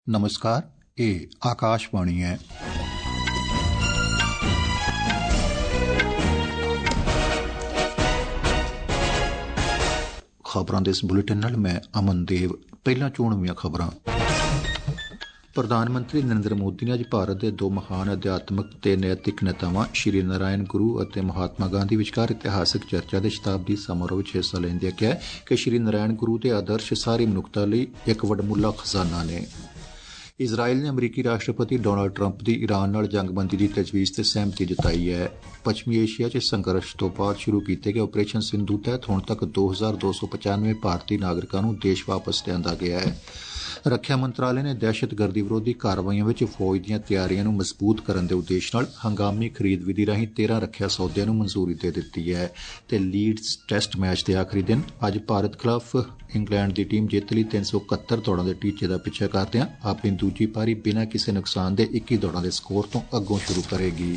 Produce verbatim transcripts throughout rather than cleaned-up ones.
नमस्कार, ये आकाशवाणी है। खबरों के इस बुलेटिन नाल मैं अमनदेव। पहला चोणवीं खबरां। प्रधानमंत्री नरेंद्र मोदी ने अज भारत के दो महान अध्यात्मक ते नैतिक नेतावां श्री नारायण गुरु और महात्मा गांधी विचकार इतिहासक चर्चा के शताब्दी समारोह में हिस्सा लैंदे कहा कि श्री नारायण गुरु के आदर्श सारी मनुखता लई एक वडमुला खजाना ने। इजराइल ने अमरीकी राष्ट्रपति डोनाल्ड ट्रंप की ईरान नाल जंगबंदी की तजवीज़ से सहमति जताई है। पश्चिमी एशिया च संघर्ष तो बाद शुरू किए गए ऑपरेशन सिंधु तहत हुण तक दो हज़ार दो सौ पचानवे भारतीय नागरिकों को देश वापस लिया गया है। रक्षा मंत्रालय ने दहशतगर्दी विरोधी कार्रवाइयों में फौज दी तैयारियों मजबूत करने के उद्देश्य नाल हंगामी खरीद विधि राही तेरह रक्षा सौदियां नूं मंजूरी दे दी है। ते लीड्स टेस्ट मैच के आखिरी दिन अज भारत खिलाफ इंग्लैंड की टीम जित लई तीन सौ इकहत्तर दौड़ों के टीचे का पिछा करदिआं अपनी दूजी पारी बिना किसी नुकसान के इक्की दौड़ों के स्कोर तो अगों शुरू करेगी।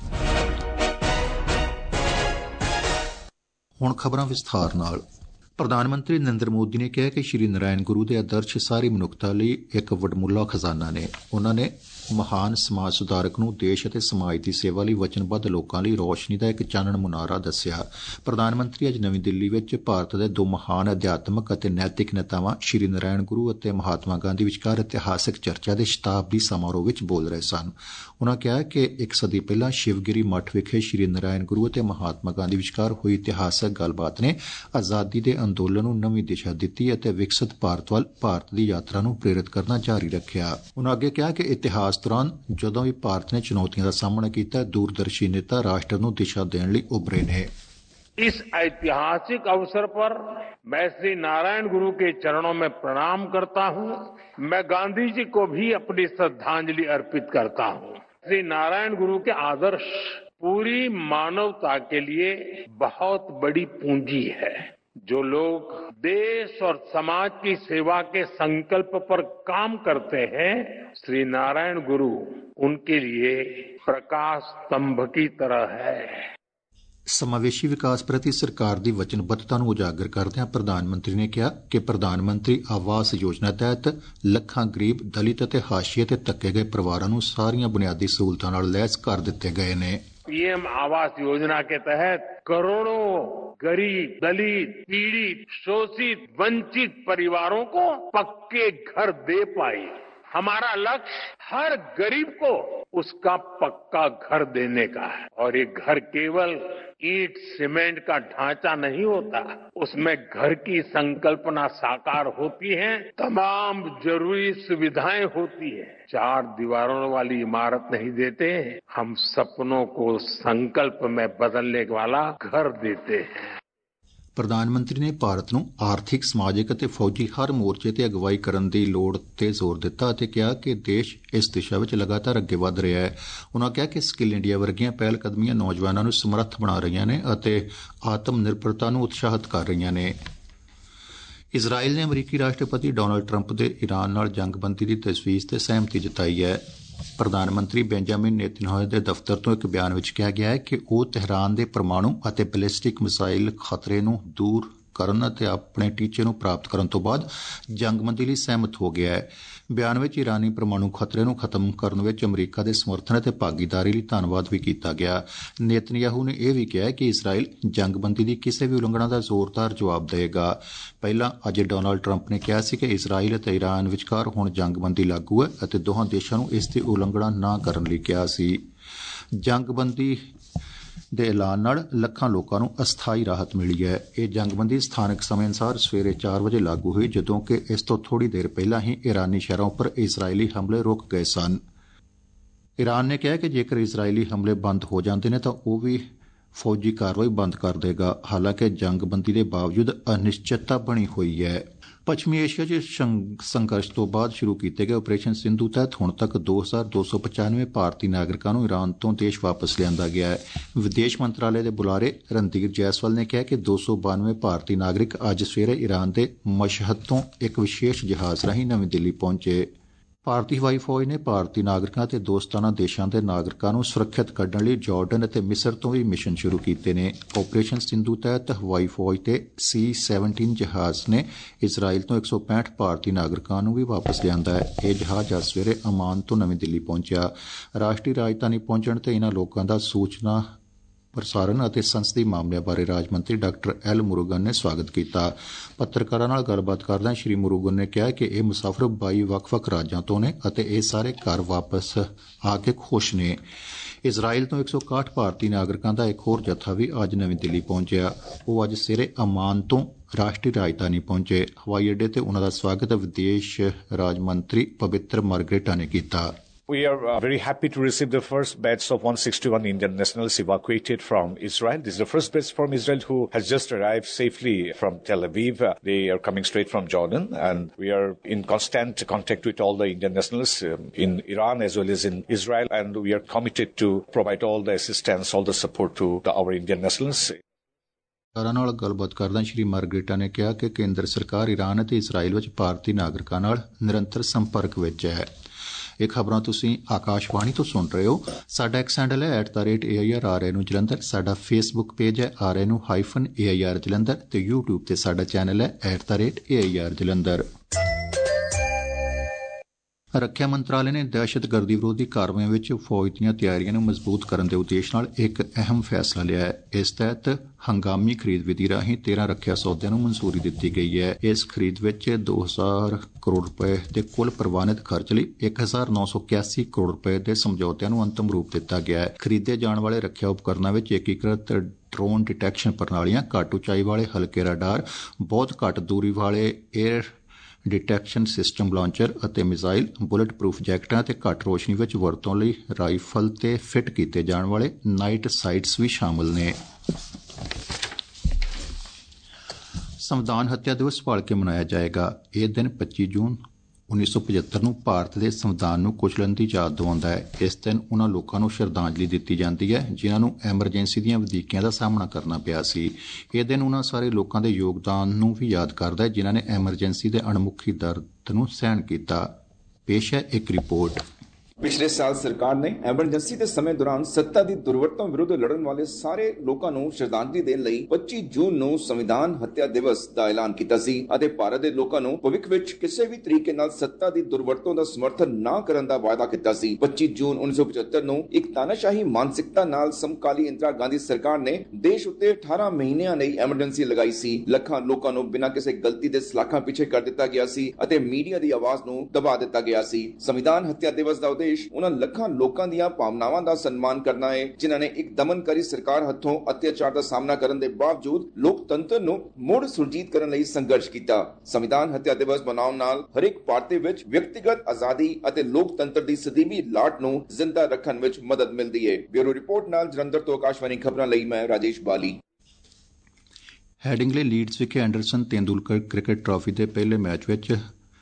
हुण खबरां विस्तार नाल। प्रधानमंत्री नरेंद्र मोदी ने कहा कि श्री नारायण गुरु के आदर्श सारी मनुखता लई एक वडमुला खजाना ने। उन्होंने महान समाज सुधारक नूं देश और समाज की सेवा लई वचनबद्ध लोकां लई रोशनी का एक चानण मुनारा दस्सिया। प्रधानमंत्री अज नवी दिल्ली विच भारत के दो महान अध्यात्मक और नैतिक नेतावां श्री नारायण गुरु और महात्मा गांधी विचकार इतिहासक चर्चा के शताब्दी समारोह विच बोल रहे सन। उन्होंने कहा कि एक सदी पहला शिवगिरी मठ विखे श्री नारायण गुरु और महात्मा गांधी विचकार हुई इतिहासक गलबात ने आज़ादी के अंदोलन नूं नवीं दिशा दित्ती और विकसित भारत वल भारत की यात्रा नूं प्रेरित करना जारी रखिया। उन्होंने अगे कहा कि इतिहास दौरान जदों भी भारत ने चुनौतियों का सामना किया, दूरदर्शी नेता राष्ट्र नूं दिशा देने लई उभरे ने। इस ऐतिहासिक अवसर पर मैं श्री नारायण गुरु के चरणों में प्रणाम करता हूं। मैं गांधी जी को भी अपनी श्रद्धांजलि अर्पित करता हूं। श्री नारायण गुरु के आदर्श पूरी मानवता के लिए बहुत बड़ी पूंजी है। जो लोग देश और समाज की सेवा के संकल्प पर काम करते हैं, श्री नारायण गुरु उनके लिए प्रकाश स्तंभ की तरह है। समावेशी विकास प्रति सरकार की वचनबद्धता को उजागर करदे प्रधानमंत्री ने कहा कि प्रधानमंत्री आवास योजना तहत लखां गरीब दलित और हाशिए ते धक्के गए परिवारों को सारियां बुनियादी सहूलतां नाल लैस कर दिते गए ने। पीएम आवास योजना के तहत करोड़ों गरीब दलित पीड़ित शोषित वंचित परिवारों को पक्के घर दे पाए। हमारा लक्ष्य हर गरीब को उसका पक्का घर देने का है। और ये घर केवल ईंट सीमेंट का ढांचा नहीं होता, उसमें घर की संकल्पना साकार होती है, तमाम जरूरी सुविधाएं होती है। चार दीवारों वाली इमारत नहीं देते, हम सपनों को संकल्प में बदलने वाला घर देते हैं। प्रधानमंत्री ने भारत नूं आर्थिक समाजिक और फौजी हर मोर्चे ते अगवाई करने की लोड़ ते जोर दिता और कहा कि देश इस दिशा में लगातार अगे वध रहा है। उन्होंने कहा कि स्किल इंडिया वर्गियां पहलकदमियां नौजवानों को समर्थ बना रही ने और आत्म निर्भरता को उत्साहित कर रही ने। इजराइल ने अमरीकी राष्ट्रपति डोनाल्ड ट्रंप के ईरान नाल जंगबंदी की तजवीज़ से सहमति जताई है। प्रधानमंत्री बेंजामिन नेतन्याहू के दफ्तर तो एक बयान में कहा गया है कि वह तेहरान के परमाणु और बैलिस्टिक मिसाइल खतरे को दूर करन ते अपने टीचे को प्राप्त करने तो बाद जंगबंदी लई सहमत हो गया है। बयान में ईरानी परमाणु खतरे को खत्म करने में अमरीका के समर्थन और भागीदारी लई धन्नवाद भी किया गया। नेतन्याहू ने यह भी कहा है कि इसराइल जंगबंदी की किसी भी उलंघना का जोरदार जवाब देगा। पहला अज डोनाल्ड ट्रंप ने कहा कि इसराइल और ईरान विचकार हुण जंगबंदी लागू है और दोहां देशों को इसकी उलंघना न करने लई कहा सी। जंगबंदी दे ऐलान नाल लखां लोकां नूं अस्थाई राहत मिली है। यह जंगबंदी स्थानक समय अनुसार सवेरे चार बजे लागू हुई, जदों कि इस तो थोड़ी देर पहला ही ईरानी शहरों पर इसराइली हमले रुक गए सन। ईरान ने कहा कि जेकर इसराइली हमले बंद हो जाते हैं तो वह भी फौजी कार्रवाई बंद कर देगा। हालांकि जंगबंदी के बावजूद अनिश्चितता बनी हुई है। पश्चिमी एशिया च संघर्ष तो बाद शुरू किए गए ऑपरेशन सिंधु तहत हुण तक दो हज़ार दो सौ पचानवे भारतीय नागरिकों को ईरान तो देश वापस लिया गया है। विदेश मंत्रालय के बुलारे रणधीर जायसवाल ने कहा कि दो सौ बानवे भारतीय नागरिक अज सवेरे ईरान के मशहद तो एक विशेष जहाज राही नवी दिल्ली पहुंचे। ਭਾਰਤੀ ਹਵਾਈ ਫੌਜ ਨੇ ਭਾਰਤੀ ਨਾਗਰਿਕਾਂ ਅਤੇ ਦੋਸਤਾਨਾ ਦੇਸ਼ਾਂ ਦੇ ਨਾਗਰਿਕਾਂ ਨੂੰ ਸੁਰੱਖਿਅਤ ਕੱਢਣ ਲਈ ਜਾਰਡਨ ਅਤੇ ਮਿਸਰ ਤੋਂ ਵੀ ਮਿਸ਼ਨ ਸ਼ੁਰੂ ਕੀਤੇ ਨੇ। ਆਪਰੇਸ਼ਨ ਸਿੰਧੂ ਤਹਿਤ ਹਵਾਈ ਫੌਜ ਦੇ ਸੀ ਸੈਵਨਟੀਨ ਜਹਾਜ਼ ਨੇ ਇਜ਼ਰਾਈਲ ਤੋਂ ਇੱਕ ਸੌ ਪੈਂਹਠ ਭਾਰਤੀ ਨਾਗਰਿਕਾਂ ਨੂੰ ਵੀ ਵਾਪਸ ਲਿਆਂਦਾ ਹੈ। ਇਹ ਜਹਾਜ਼ ਅੱਜ ਸਵੇਰੇ ਅਮਾਨ ਤੋਂ ਨਵੀਂ ਦਿੱਲੀ ਪਹੁੰਚਿਆ। ਰਾਸ਼ਟਰੀ ਰਾਜਧਾਨੀ ਪਹੁੰਚਣ ਤੇ ਇਨ੍ਹਾਂ ਲੋਕਾਂ ਦਾ ਸੂਚਨਾ ਪ੍ਰਸਾਰਣ ਅਤੇ ਸੰਸਦੀ ਮਾਮਲਿਆਂ ਬਾਰੇ ਰਾਜ ਮੰਤਰੀ ਡਾਕਟਰ ਐਲ ਮੁਰੂਗਨ ਨੇ ਸਵਾਗਤ ਕੀਤਾ। ਪੱਤਰਕਾਰਾਂ ਨਾਲ ਗੱਲਬਾਤ ਕਰਦਿਆਂ ਸ਼੍ਰੀ ਮੁਰੂਗਨ ਨੇ ਕਿਹਾ ਕਿ ਇਹ ਮੁਸਾਫਰ ਬਾਈ ਵੱਖ-ਵੱਖ ਰਾਜਾਂ ਤੋਂ ਨੇ ਅਤੇ ਇਹ ਸਾਰੇ ਘਰ ਵਾਪਸ ਆ ਕੇ ਖੁਸ਼ ਨੇ। ਇਜ਼ਰਾਈਲ ਤੋਂ ਇੱਕ ਸੌ ਇਕਾਹਠ ਭਾਰਤੀ ਨਾਗਰਿਕਾਂ ਦਾ ਇੱਕ ਹੋਰ ਜੱਥਾ ਵੀ ਅੱਜ ਨਵੀਂ ਦਿੱਲੀ ਪਹੁੰਚਿਆ। ਉਹ ਅੱਜ ਸਵੇਰੇ ਅਮਾਨ ਤੋਂ ਰਾਸ਼ਟਰੀ ਰਾਜਧਾਨੀ ਪਹੁੰਚੇ। ਹਵਾਈ ਅੱਡੇ ਤੇ ਉਨ੍ਹਾਂ ਦਾ ਸਵਾਗਤ ਵਿਦੇਸ਼ ਰਾਜ ਮੰਤਰੀ ਪਵਿੱਤਰ ਮਾਰਗਰੇਟਾ ਨੇ ਕੀਤਾ। We are uh, very happy to receive the first batch of one hundred sixty-one Indian nationals evacuated from Israel. This is the first batch from Israel who has just arrived safely from Tel Aviv. Uh, they are coming straight from Jordan, and we are in constant contact with all the Indian nationals um, in Iran as well as in Israel, and we are committed to provide all the assistance, all the support to the, our Indian nationals. ਨਾਲ ਗੱਲਬਾਤ ਕਰਦਿਆਂ ਸ਼੍ਰੀ ਮਾਰਗਰੇਟਾ ਨੇ ਕਿਹਾ ਕਿ ਕੇਂਦਰ ਸਰਕਾਰ Iran ਅਤੇ Israel ਵਿੱਚ ਭਾਰਤੀ ਨਾਗਰਿਕਾਂ ਨਾਲ ਨਿਰੰਤਰ ਸੰਪਰਕ ਵਿੱਚ ਹੈ। ਇਹ ਖਬਰਾਂ ਤੁਸੀਂ ਆਕਾਸ਼ਵਾਣੀ ਤੋਂ ਸੁਣ ਰਹੇ ਹੋ। ਸਾਡਾ ਐਕਸ ਹੈਂਡਲ ਹੈ at the rate A I R R I ਨੂੰ ਜਲੰਧਰ। ਸਾਡਾ ਫੇਸਬੁੱਕ ਪੇਜ ਹੈ ਆਰ ਆਈ ਨੂੰ hyphen A I R Jalandhar ਤੇ ਯੂਟਿਊਬ ਤੇ ਸਾਡਾ ਚੈਨਲ ਹੈ at the rate A I R Jalandhar. ਰੱਖਿਆ ਮੰਤਰਾਲੇ ਨੇ ਦਹਿਸ਼ਤਗਰਦੀ ਵਿਰੋਧੀ ਕਾਰਵਾਈਆਂ ਵਿੱਚ ਫੌਜ ਦੀਆਂ ਤਿਆਰੀਆਂ ਨੂੰ ਮਜ਼ਬੂਤ ਕਰਨ ਦੇ ਉਦੇਸ਼ ਨਾਲ ਇੱਕ ਅਹਿਮ ਫੈਸਲਾ ਲਿਆ ਹੈ। ਇਸ ਤਹਿਤ ਹੰਗਾਮੀ ਖਰੀਦ ਵਿਧੀ ਰਾਹੀਂ ਤੇਰਾਂ ਰੱਖਿਆ ਸੌਦਿਆਂ ਨੂੰ ਮਨਜ਼ੂਰੀ ਦਿੱਤੀ ਗਈ ਹੈ। ਇਸ ਖਰੀਦ ਵਿੱਚ ਦੋ ਹਜ਼ਾਰ ਕਰੋੜ ਰੁਪਏ ਦੇ ਕੁੱਲ ਪ੍ਰਵਾਨਿਤ ਖਰਚ ਲਈ ਇੱਕ ਹਜ਼ਾਰ ਨੌ ਸੌ ਇਕਿਆਸੀ ਕਰੋੜ ਰੁਪਏ ਦੇ ਸਮਝੌਤਿਆਂ ਨੂੰ ਅੰਤਮ ਰੂਪ ਦਿੱਤਾ ਗਿਆ ਹੈ। ਖਰੀਦੇ ਜਾਣ ਵਾਲੇ ਰੱਖਿਆ ਉਪਕਰਨਾਂ ਵਿੱਚ ਏਕੀਕ੍ਰਿਤ ਡਰੋਨ ਡਿਟੈਕਸ਼ਨ ਪ੍ਰਣਾਲੀਆਂ, ਘੱਟ ਉਚਾਈ ਵਾਲੇ ਹਲਕੇ ਰਾਡਾਰ, ਬਹੁਤ ਘੱਟ ਦੂਰੀ ਵਾਲੇ ਏਅਰ ਡਿਟੈਕਸ਼ਨ ਸਿਸਟਮ ਲਾਂਚਰ ਅਤੇ ਮਿਜ਼ਾਈਲ, ਬੁਲਟ ਪ੍ਰੂਫ ਜੈਕਟਾਂ ਅਤੇ ਘੱਟ ਰੋਸ਼ਨੀ ਵਿੱਚ ਵਰਤੋਂ ਲਈ ਰਾਈਫਲ ਤੇ ਫਿੱਟ ਕੀਤੇ ਜਾਣ ਵਾਲੇ ਨਾਈਟ ਸਾਈਟਸ ਵੀ ਸ਼ਾਮਲ ਨੇ। ਸੰਵਿਧਾਨ ਹੱਤਿਆ ਦਿਵਸ ਭੁੱਲ ਕੇ ਮਨਾਇਆ ਜਾਏਗਾ। ਇਹ ਦਿਨ ਪੱਚੀ ਜੂਨ ਉੱਨੀ ਸੌ ਪਝੱਤਰ ਨੂੰ ਭਾਰਤ ਦੇ ਸੰਵਿਧਾਨ ਨੂੰ ਕੁਚਲਣ ਦੀ ਯਾਦ ਦਿਵਾਉਂਦਾ ਹੈ। ਇਸ ਦਿਨ ਉਨ੍ਹਾਂ ਲੋਕਾਂ ਨੂੰ ਸ਼ਰਧਾਂਜਲੀ ਦਿੱਤੀ ਜਾਂਦੀ ਹੈ ਜਿਨ੍ਹਾਂ ਨੂੰ ਐਮਰਜੈਂਸੀ ਦੀਆਂ ਵਧੀਕੀਆਂ ਦਾ ਸਾਹਮਣਾ ਕਰਨਾ ਪਿਆ ਸੀ। ਇਹ ਦਿਨ ਉਨ੍ਹਾਂ ਸਾਰੇ ਲੋਕਾਂ ਦੇ ਯੋਗਦਾਨ ਨੂੰ ਵੀ ਯਾਦ ਕਰਦਾ ਹੈ ਜਿਨ੍ਹਾਂ ਨੇ ਐਮਰਜੈਂਸੀ ਦੇ ਅਣਮੁੱਖੀ ਦਰਦ ਨੂੰ ਸਹਿਣ ਕੀਤਾ। ਪੇਸ਼ ਹੈ ਇੱਕ ਰਿਪੋਰਟ। ਪਿਛਲੇ ਸਾਲ ਸਰਕਾਰ ਨੇ ਐਮਰਜੈਂਸੀ ਦੇ ਸਮੇਂ ਦੌਰਾਨ ਸੱਤਾ ਦੀ ਦੁਰਵਰਤੋਂ ਵਿਰੁੱਧ ਲੜਨ ਵਾਲੇ ਸਾਰੇ ਲੋਕਾਂ ਨੂੰ ਸ਼ਰਧਾਂਜਲੀ ਦੇਣ ਲਈ ਪੱਚੀ ਜੂਨ ਨੂੰ ਸੰਵਿਧਾਨ ਹੱਤਿਆ ਦਿਵਸ ਦਾ ਐਲਾਨ ਕੀਤਾ ਸੀ ਅਤੇ ਭਾਰਤ ਦੇ ਲੋਕਾਂ ਨੂੰ ਭਵਿੱਖ ਵਿੱਚ ਕਿਸੇ ਵੀ ਤਰੀਕੇ ਨਾਲ ਸੱਤਾ ਦੀ ਦੁਰਵਰਤੋਂ ਦਾ ਸਮਰਥਨ ਨਾ ਕਰਨ ਦਾ ਵਾਅਦਾ ਕੀਤਾ ਸੀ। ਪੱਚੀ ਜੂਨ ਉੱਨੀ ਸੌ ਪਝੱਤਰ ਨੂੰ ਇੱਕ ਤਾਨਾਸ਼ਾਹੀ ਮਾਨਸਿਕਤਾ ਨਾਲ ਸਮਕਾਲੀ ਇੰਦਰਾ ਗਾਂਧੀ ਸਰਕਾਰ ਨੇ ਦੇਸ਼ ਉੱਤੇ ਅਠਾਰਾਂ ਮਹੀਨਿਆਂ ਲਈ ਐਮਰਜੈਂਸੀ ਲਗਾਈ ਸੀ। ਲੱਖਾਂ ਲੋਕਾਂ ਨੂੰ ਬਿਨਾਂ ਕਿਸੇ ਗਲਤੀ ਦੇ ਸਲਾਖਾਂ ਪਿੱਛੇ ਕਰ ਦਿੱਤਾ ਗਿਆ ਸੀ ਅਤੇ ਮੀਡੀਆ ਦੀ ਆਵਾਜ਼ ਨੂੰ ਦਬਾ ਦਿੱਤਾ ਗਿਆ ਸੀ। ਸੰਵਿਧਾਨ ਹੱਤਿਆ ਦਿਵਸ ਦਾ ਉਹਨਾਂ ਲੱਖਾਂ ਲੋਕਾਂ ਦੀਆਂ ਭਾਵਨਾਵਾਂ ਦਾ ਸਨਮਾਨ ਕਰਨਾ ਹੈ ਜਿਨ੍ਹਾਂ ਨੇ ਇੱਕ ਦਮਨਕਾਰੀ ਸਰਕਾਰ ਹੱਥੋਂ ਅਤਿਆਚਾਰ ਦਾ ਸਾਹਮਣਾ ਕਰਨ ਦੇ ਬਾਵਜੂਦ ਲੋਕਤੰਤਰ ਨੂੰ ਮੁੜ ਸੁਰਜੀਤ ਕਰਨ ਲਈ ਸੰਘਰਸ਼ ਕੀਤਾ। ਸੰਵਿਧਾਨ ਹੱਤਿਆ ਦਿਵਸ ਮਨਾਉਣ ਨਾਲ ਹਰੇਕ ਭਾਰਤੀ ਵਿੱਚ ਵਿਅਕਤੀਗਤ ਆਜ਼ਾਦੀ ਅਤੇ ਲੋਕਤੰਤਰ ਦੀ ਸਦੀਵੀ ਲਾਟ ਨੂੰ ਜ਼ਿੰਦਾ ਰੱਖਣ ਵਿੱਚ ਮਦਦ ਮਿਲਦੀ ਹੈ। ਬਿਊਰੋ ਰਿਪੋਰਟ ਨਾਲ ਜਲੰਧਰ ਤੋਂ ਆਕਾਸ਼ਵਾਣੀ ਖਬਰਾਂ ਲਈ ਮੈਂ ਰਾਜੇਸ਼ ਬਾਲੀ। ਹੈਡਿੰਗਲੇ ਲੀਡਸ ਵਿਖੇ ਐਂਡਰਸਨ ਤੇਂਦੁਲਕਰ ਕ੍ਰਿਕਟ ਟਰਾਫੀ ਦੇ ਪਹਿਲੇ ਮੈਚ ਵਿੱਚ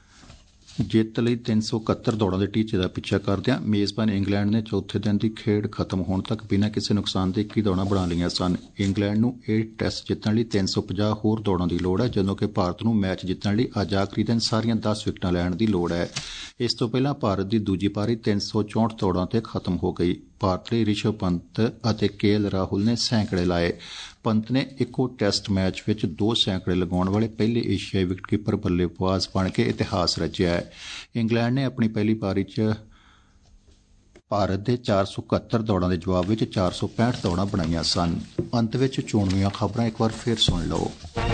ਜਿੱਤ ਲਈ ਤਿੰਨ ਸੌ ਇਕਹੱਤਰ ਦੌੜਾਂ ਦੇ ਟੀਚੇ ਦਾ ਪਿੱਛਾ ਕਰਦਿਆਂ ਮੇਜ਼ਬਾਨ ਇੰਗਲੈਂਡ ਨੇ ਚੌਥੇ ਦਿਨ ਦੀ ਖੇਡ ਖਤਮ ਹੋਣ ਤੱਕ ਬਿਨਾਂ ਕਿਸੇ ਨੁਕਸਾਨ ਦੇ ਇੱਕੀ ਦੌੜਾਂ ਬਣਾ ਲਈਆਂ ਸਨ। ਇੰਗਲੈਂਡ ਨੂੰ ਇਹ ਟੈਸਟ ਜਿੱਤਣ ਲਈ ਤਿੰਨ ਸੌ ਪੰਜਾਹ ਹੋਰ ਦੌੜਾਂ ਦੀ ਲੋੜ ਹੈ ਜਦੋਂ ਕਿ ਭਾਰਤ ਨੂੰ ਮੈਚ ਜਿੱਤਣ ਲਈ ਅੱਜ ਆਖਰੀ ਦਿਨ ਸਾਰੀਆਂ ਦਸ ਵਿਕਟਾਂ ਲੈਣ ਦੀ ਲੋੜ ਹੈ। ਇਸ ਤੋਂ ਪਹਿਲਾਂ ਭਾਰਤ ਦੀ ਦੂਜੀ ਪਾਰੀ ਤਿੰਨ ਸੌ ਚੌਂਹਠ ਦੌੜਾਂ ਤੇ ਖਤਮ ਹੋ ਗਈ। ਭਾਰਤ ਲਈ ਰਿਸ਼ਵ ਪੰਤ ਅਤੇ ਕੇ ਐਲ ਰਾਹੁਲ ਨੇ ਸੈਂਕੜੇ ਲਾਏ। ਪੰਤ ਨੇ ਇੱਕੋ ਟੈਸਟ ਮੈਚ ਵਿੱਚ ਦੋ ਸੈਂਕੜੇ ਲਗਾਉਣ ਵਾਲੇ ਪਹਿਲੇ ਏਸ਼ੀਆਈ ਵਿਕਟਕੀਪਰ ਬੱਲੇਬਾਜ਼ ਬਣ ਕੇ ਇਤਿਹਾਸ ਰਚਿਆ ਹੈ। ਇੰਗਲੈਂਡ ਨੇ ਆਪਣੀ ਪਹਿਲੀ ਪਾਰੀ 'ਚ ਭਾਰਤ ਦੇ ਚਾਰ ਸੌ ਇਕਹੱਤਰ ਦੌੜਾਂ ਦੇ ਜਵਾਬ ਵਿੱਚ ਚਾਰ ਸੌ ਪੈਂਹਠ ਦੌੜਾਂ ਬਣਾਈਆਂ ਸਨ। ਅੰਤ ਵਿੱਚ ਚੋਣਵੀਆਂ ਖਬਰਾਂ ਇੱਕ ਵਾਰ ਫਿਰ ਸੁਣ ਲਓ।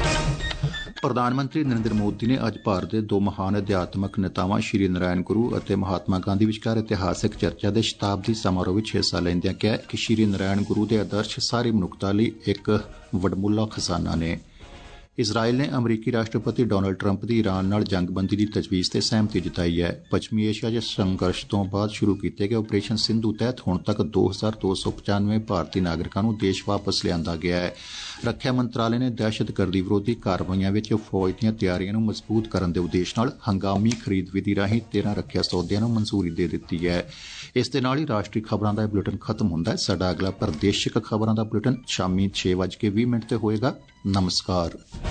ਪ੍ਰਧਾਨ ਮੰਤਰੀ ਨਰਿੰਦਰ ਮੋਦੀ ਨੇ ਅੱਜ ਭਾਰਤ ਦੇ ਦੋ ਮਹਾਨ ਅਧਿਆਤਮਕ ਨੇਤਾਵਾਂ ਸ਼੍ਰੀ ਨਾਰਾਇਣ ਗੁਰੂ ਅਤੇ ਮਹਾਤਮਾ ਗਾਂਧੀ ਵਿਚਕਾਰ ਇਤਿਹਾਸਕ ਚਰਚਾ ਦੇ ਸ਼ਤਾਬਦੀ ਸਮਾਰੋਹ ਵਿੱਚ ਹਿੱਸਾ ਲੈਂਦਿਆਂ ਕਿਹਾ ਕਿ ਸ਼੍ਰੀ ਨਾਰਾਇਣ ਗੁਰੂ ਦੇ ਆਦਰਸ਼ ਸਾਰੀ ਮਨੁੱਖਤਾ ਲਈ ਇੱਕ ਵਡਮੁੱਲਾ ਖਜ਼ਾਨਾ ਨੇ। ਇਜ਼ਰਾਈਲ ਨੇ ਅਮਰੀਕੀ ਰਾਸ਼ਟਰਪਤੀ ਡੋਨਾਲਡ ਟਰੰਪ ਦੀ ਈਰਾਨ ਨਾਲ ਜੰਗਬੰਦੀ ਦੀ ਤਜਵੀਜ਼ ਤੇ ਸਹਿਮਤੀ ਜਤਾਈ ਹੈ। ਪੱਛਮੀ ਏਸ਼ੀਆ 'ਚ ਸੰਘਰਸ਼ ਤੋਂ ਬਾਅਦ ਸ਼ੁਰੂ ਕੀਤੇ ਗਏ ਆਪਰੇਸ਼ਨ ਸਿੰਧੂ ਤਹਿਤ ਹੁਣ ਤੱਕ ਦੋ ਹਜ਼ਾਰ ਦੋ ਸੌ ਪਚਾਨਵੇਂ ਭਾਰਤੀ ਨਾਗਰਿਕਾਂ ਨੂੰ ਦੇਸ਼ ਵਾਪਸ ਲਿਆਂਦਾ ਗਿਆ ਹੈ। ਰੱਖਿਆ ਮੰਤਰਾਲੇ ਨੇ ਦਹਿਸ਼ਤਗਰਦੀ ਵਿਰੋਧੀ ਕਾਰਵਾਈਆਂ ਵਿੱਚ ਫੌਜ ਦੀਆਂ ਤਿਆਰੀਆਂ ਨੂੰ ਮਜ਼ਬੂਤ ਕਰਨ ਦੇ ਉਦੇਸ਼ ਨਾਲ ਹੰਗਾਮੀ ਖਰੀਦ ਵਿਧੀ ਰਾਹੀਂ ਤੇਰਾਂ ਰੱਖਿਆ ਸੌਦਿਆਂ ਨੂੰ ਮਨਜ਼ੂਰੀ ਦੇ ਦਿੱਤੀ ਹੈ। ਇਸ ਦੇ ਨਾਲ ਹੀ ਰਾਸ਼ਟਰੀ ਖਬਰਾਂ ਦਾ ਬੁਲੇਟਿਨ ਖਤਮ ਹੁੰਦਾ ਹੈ। ਸਾਡਾ ਅਗਲਾ ਪ੍ਰਦੇਸ਼ਿਕ ਖਬਰਾਂ ਦਾ ਬੁਲੇਟਿਨ ਸ਼ਾਮੀ ਛੇ ਵੱਜ ਕੇ ਵੀਹ ਮਿੰਟ ਤੇ ਹੋਏਗਾ। ਨਮਸਕਾਰ।